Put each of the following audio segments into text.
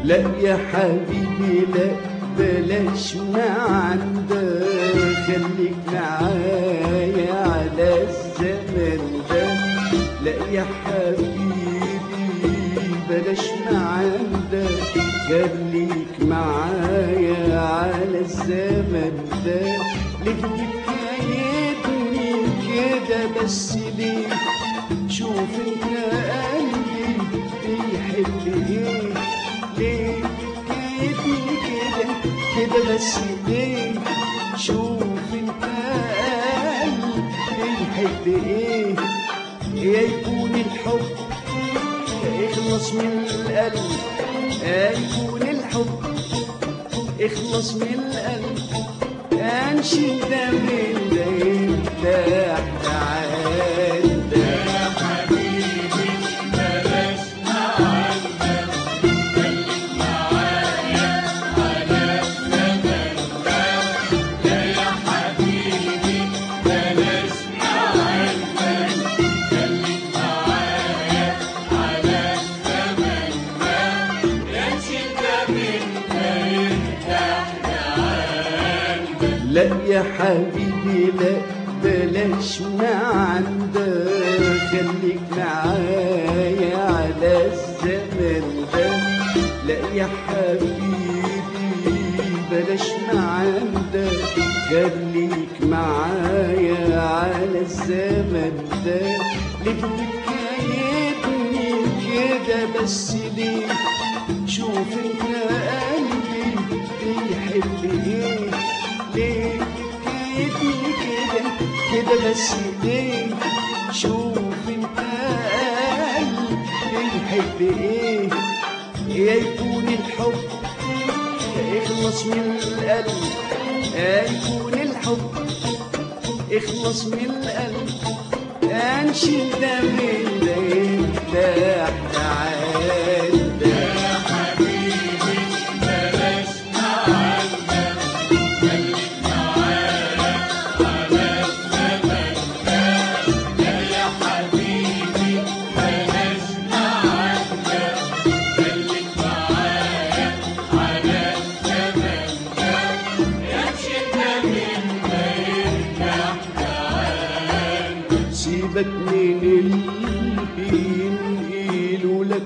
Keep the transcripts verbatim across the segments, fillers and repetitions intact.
لا يا حبيبي لا بلاش ما عندك، خليك معايا على الزمن ده. لا يا حبيبي بلاش ما عندك، خليك معايا على الزمن ده. ليه بتكايدني كده بس ليه؟ شوف انت قلبي بيحب ايه. ليه بتكايدني كده كده بس ليه؟ شوف انت قلبي بيحب ايه. يا يكون الحب اخلص من القلب، يا يكون الحب اخلص من القلب، انشد ده من ده يرتاح تعال ده. يا حبيبي بلاش ما عندك، خليك معايا على الزمن ده. يا حبيبي بلاش ما عندك، خليك معايا على الزمن ده. انشد ده من ده يرتاح تعال ده. لا يا حبيبي لا بلاش ما عندك، خليك معايا على الزمن ده. لا يا حبيبي بلاش ما عندك، خليك معايا على الزمن ده. ليه بتكايدني كده بس ليه؟ شوف انت قلبي بيحب ايه. ليه بتكايدني كده كده بس ليه؟ شوف انت قلبي بيحب ايه. يا يكون الحب اخلص من القلب، يا يكون الحب اخلص من القلب، انشد ده من ده يرتاح تعال ده. يا حبيبي بلاش ما عندك، خليك معايا على الزمن ده. يا حبيبي بلاش ما عندك، خليك معايا على الزمن ده. انشد ده من ده يرتاح تعال ده. سيبك من اللي ينقلوا لك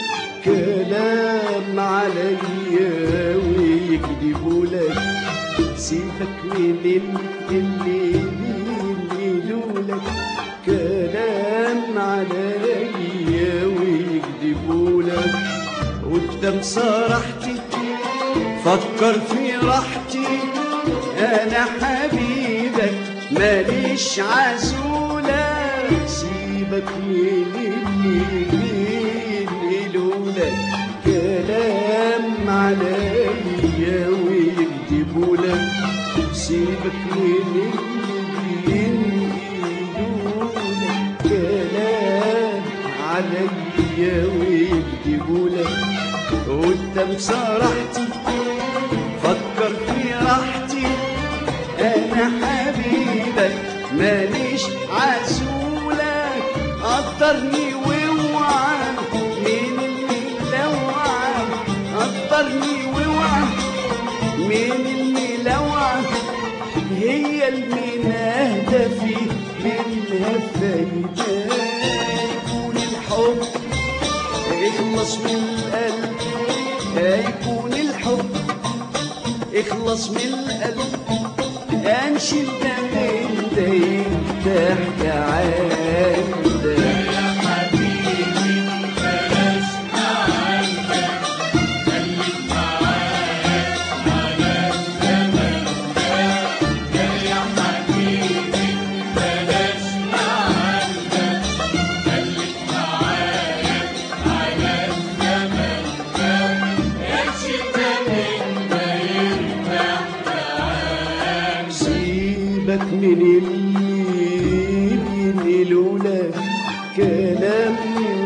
كلام عليا ويكذبوا لك. سيبك من اللي ينقلوا لك كلام عليا ويكذبوا لك. قدام صراحتي فكر في راحتي، انا حبيبك ماليش عزولة. سيبك من اللي ينقلوا لك كلام عليا ويكذبوا لك. سيبك من اللي ينقلوا لك كلام عليا ويكذبوا لك. قدام صراحتي فكر في راحتي، انا حبيبك ماليش عزولة. قدرني واوعى من الملوعة، قدرني واوعى من الملوعة. هي المناهدة في منها فايدة. يكون الحب اخلص من القلب، يكون الحب اخلص من القلب، انشد ده من ده يرتاح تعال ده. يا حبيبي بلاش ما عندك، خليك معايا على الزمن ده. يا حبيبي بلاش ما عندك، خليك معايا على الزمن ده. انشد ده من ده يرتاح تعال. سيبك من اللي ينقلوا لك كلام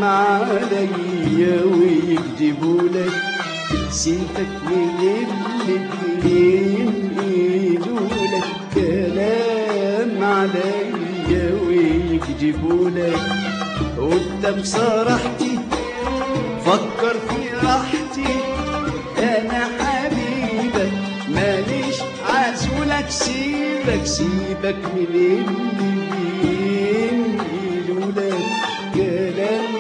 عليا ويكذبوا لك. سيبك من اللي ينقلوا لك كلام عليا ويكذبوا لك. قدام صراحتي فكر في راحتي، سيبك سيبك من اللي ينقلوا لك كلام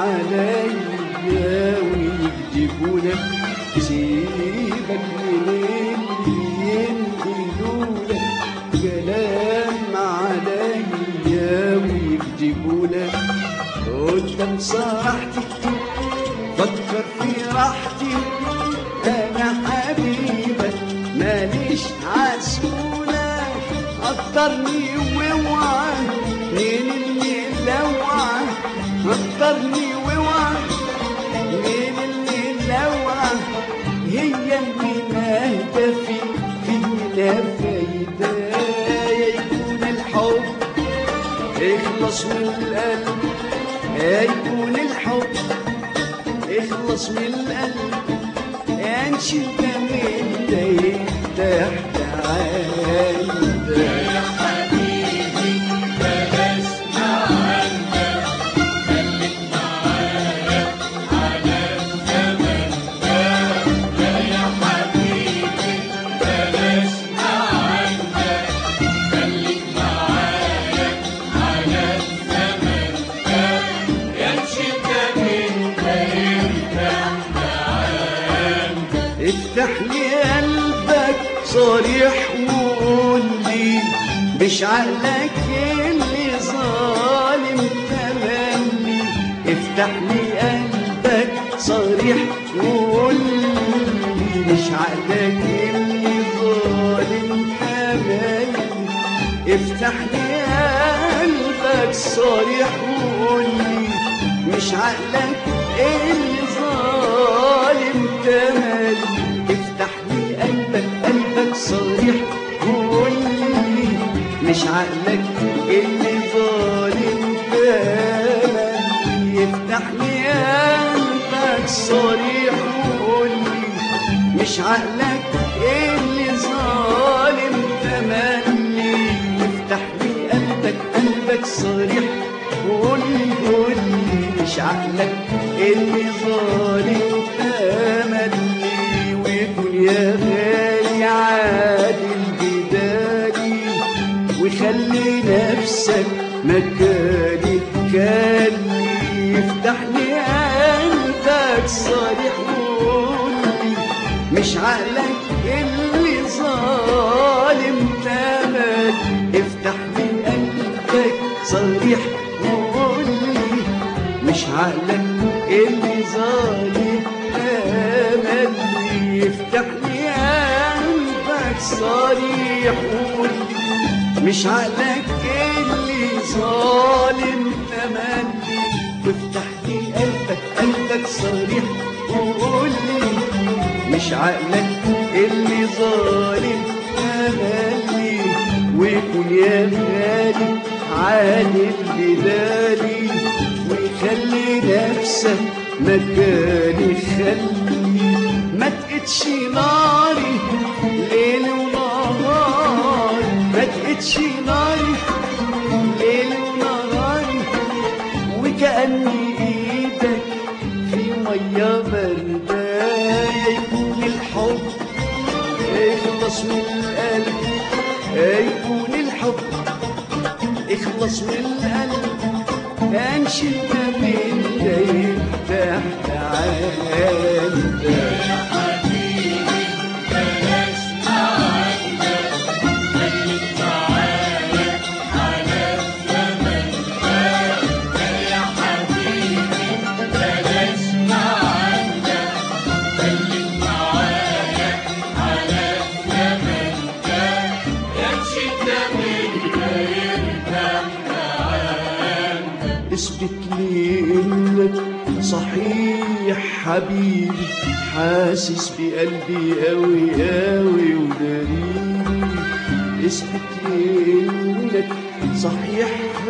عليا ويكذبوا لك. سيبك من اللي ينقلوا لك كلام عليا ويكذبوا لك. قدام صراحتي فكر في راحتي، انا حبيبك ماليش عسولة. قدرني واوعى من اللي لوعى، قدرني واوعى من اللي لوعى. هي اللي نهدى في فينا فايدة، يكون الحب اخلص من القلب، يكون الحب اخلص من القلب. انشد من دايق تحت عندك يا حبيبي بلاش عندك، خليك معايا على الزمن ده. يا حبيبي بلاش عندك، خليك معايا على الزمن ده. ينشد من دايق افتح لي قلبك صريح وقول لي مش عقلك اللي ظالم تملي. افتح لي قلبك صريح وقول لي مش عقلك اللي ظالم تملي. افتح لي قلبك صريح وقول لي مش عقلك اللي ظالم تملي. افتح لي قلبك قلبك صريح وقول لي مش عقلك اللي ظالم تملي. افتح لي قلبك صريح وقول لي مش عقلك اللي ظالم تملي. افتح لي قلبك قلبك صريح وقول لي قول لي مش عقلك اللي ظالم تملي. ويكون يا غالي عادل بدالي، وخلي نفسك مكاني كاني. افتح لي قلبك صريح وقول لي مش عقلك اللي ظالم تملي. افتح لي قلبك صريح وقول لي مش عقلك اللي ظالم تملي. افتح لي قلبك صريح وقول لي مش عقلك اللي ظالم تملي. وافتح لي قلبك قلبك صريح وقول لي مش عقلك اللي ظالم تملي. ويكون يا غالي عادل بدالي، ويخلي نفسك مكاني. خلي ما تقتش ناري ليل ونهار، ما تقتش ناري ليل ونهار. وكأني ايدك في مية باردة. يكون الحب اخلص من القلب، يكون الحب اخلص من القلب. انشد من دايق تحت عندك يا حبيبي بلاش عندك، خليك معايا على الزمن ده. يا حبيبي بلاش عندك، خليك معايا على الزمن ده. ينشد من دايق تحت عندك. اثبت لي انك صحيح حبيبي، حاسس بقلبي قوي قوي وداريني. اثبت لي انك صحيح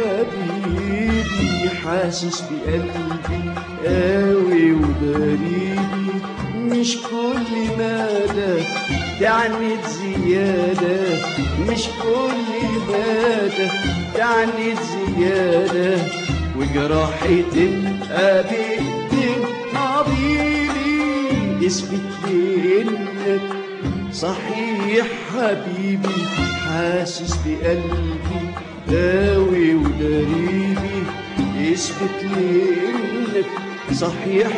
حبيبي، حاسس بقلبي قوي وداريني. مش كل مدى تعنت زيادة، مش كل مدى تعنت زيادة. وجراحي تبقى بإيدين طبيبي. اثبت لي انك صحيح حبيبي حاسس بقلبي قوي ودريبي يثبت لي انك صحيح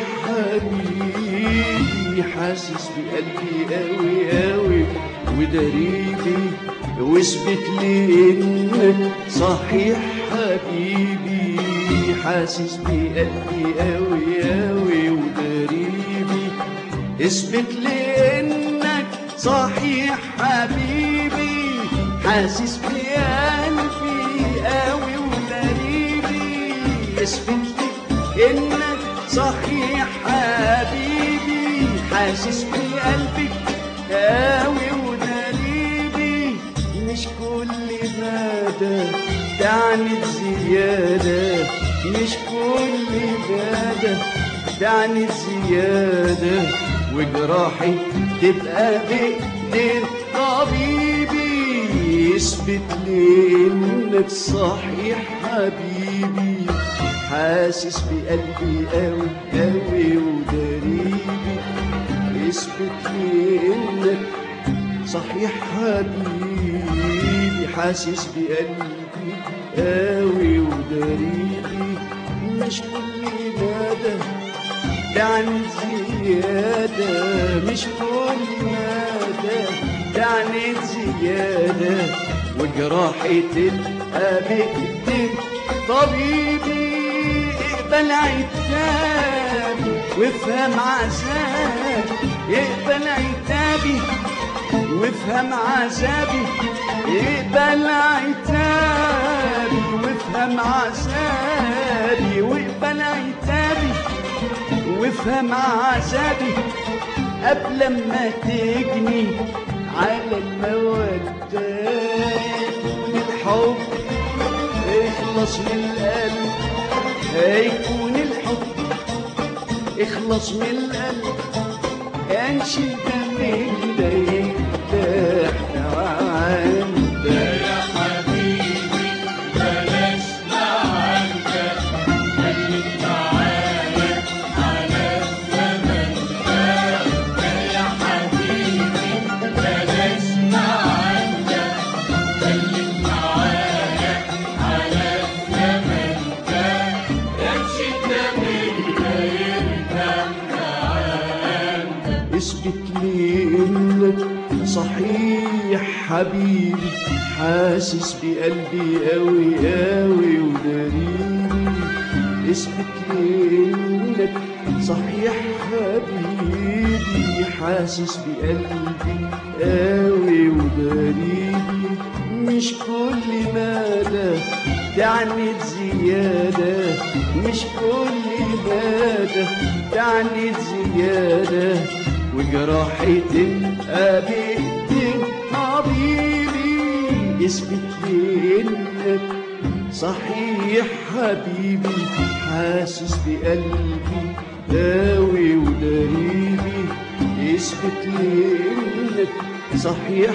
حبيبي حاسس بقلبي قوي قوي ودريبي واثبت لي انك صحيح حبيبي حاسس بقلبي قوي قوي ودريبي اثبت لي انك صحيح حبيبي حاسس بقلبي قوي ودريبي اثبت لي انك صحيح حبيبي حاسس بقلبك قوي ودريبي مش كل مدى تعني زيادة مش كل مدى تعني زيادة وجراحي تبقى بإيدين طبيبي يثبت لي انك صحيح حبيبي حاسس بقلبي قوي قوي ودريبي يثبت لي انك صحيح حبيبي حاسس بقلبي قوي ودريبي مش كل مدى تعني زيادة مش كل مدى تعني زيادة وجراحي تبقى بإيدين طبيبي اقبل عتابي وافهم عذابي اقبل عتابي وافهم عذابي اقبل عتابي وافهم عذابي واقبل عتابي وافهم عذابي قبل ما تجني على المودة يكون الحب اخلص من القلب هيكون الحب اخلص من القلب انشي دمك ده يرتاح عندك يا حبيبي بلاش معاك خليك معايا على الزمن ده يا حبيبي بلاش معاك خليك معايا على الزمن ده امشي دمك ده يرتاح عندك اثبت لي انك صحيح حبيبي حاسس بقلبي قوي قوي ودريبي اثبت لي انك صحيح حبيبي حاسس بقلبي قوي ودريبي مش كل مدى تعني زيادة مش كل مدى تعني زيادة وجراحي تبقى بإيدين طبيبي اثبت لي انك صحيح حبيبي حاسس بقلبي قوي ودريبي اثبت لي انك صحيح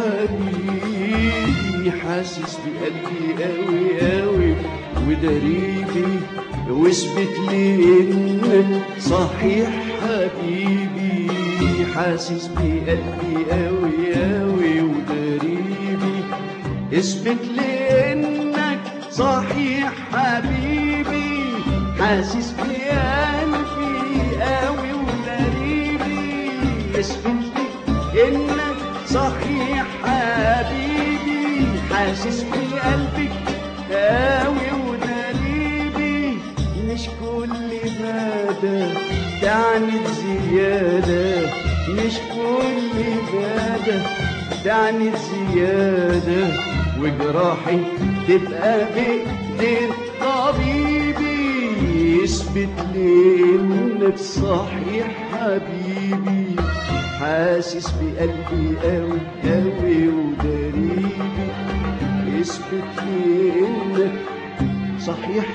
حبيبي حاسس بقلبي قوي قوي ودريبي واثبت لي انك صحيح حبيبي حاسس بقلبي قوي قوي ودريبي اثبت لي انك صحيح حبيبي حاسس بقلبي قوي ودريبي اثبت لي انك صحيح حبيبي حاسس بقلبك قوي ودريبي مش كل مدى تعني زيادة مش كل مدى تعني زيادة وجراحي تبقى بإيدين طبيبي يثبت لي انك صحيح حبيبي حاسس بقلبي قوي قوي ودريبي يثبت لي انك صحيح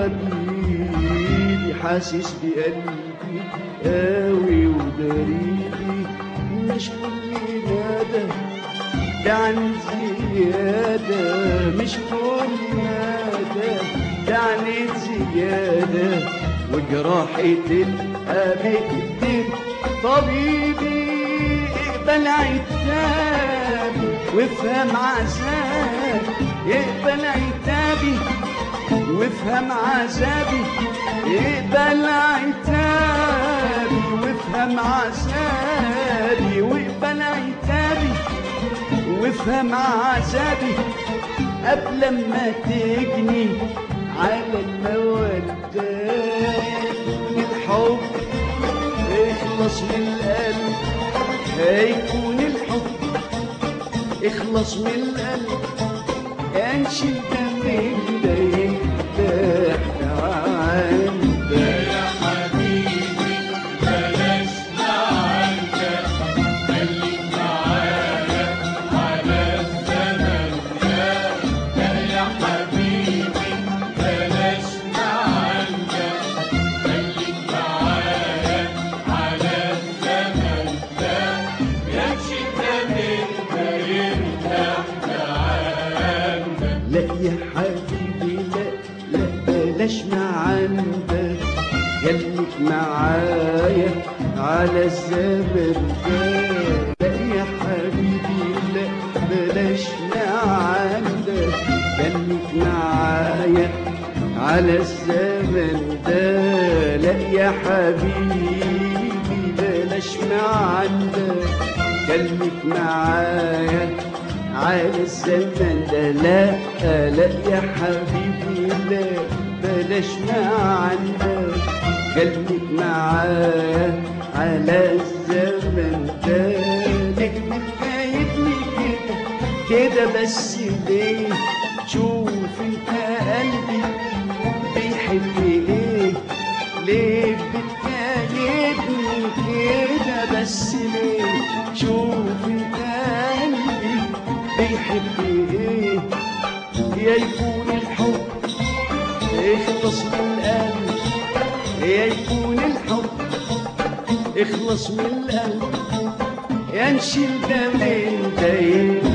حبيبي حاسس بقلبي قوي ودريبي مش كل مدى تعني زيادة مش كل مدى تعني زيادة وجراحي تبقى بإيدين طبيبي يقبل عتابي وافهم عذابي، يقبل عتابي وافهم عذابي، يقبل عتابي وافهم عذابي، واقبل عتابي وافهم عذابي قبل ما تجني على المودة. الحب اخلص من القلب، هيكون الحب اخلص من القلب، انشي الدم ده يرتاح عندك. يا حبيبي بلاش نعندك، خليك معايا على الزمن ده. يا حبيبي بلاش نعندك، خليك معايا على الزمن ده. يمشي الدم ده يرتاح عندك. لا يا حبيبي لا لا بلاش ما عندك، خليك معايا على الزمن ده. لا يا حبيبي لا بلاش ما عندك، خليك معايا على الزمن ده. لا يا حبيبي بلاش ما عندك، خليك معايا على الزمن ده. لا لا يا حبيبي لا بلاش ما عندك، خليك معايا على الزمن ده. ليه بتكايدني كده كده بس ليه؟ شوف انت قلبي بيحب ايه؟ ليه بتكايدني كده بس ليه؟ شوف انت قلبي بيحب ايه؟ يا يكون الحب اخلص من القلب، يا يكون الحب اخلص من القلب، يا نشيل ده من ده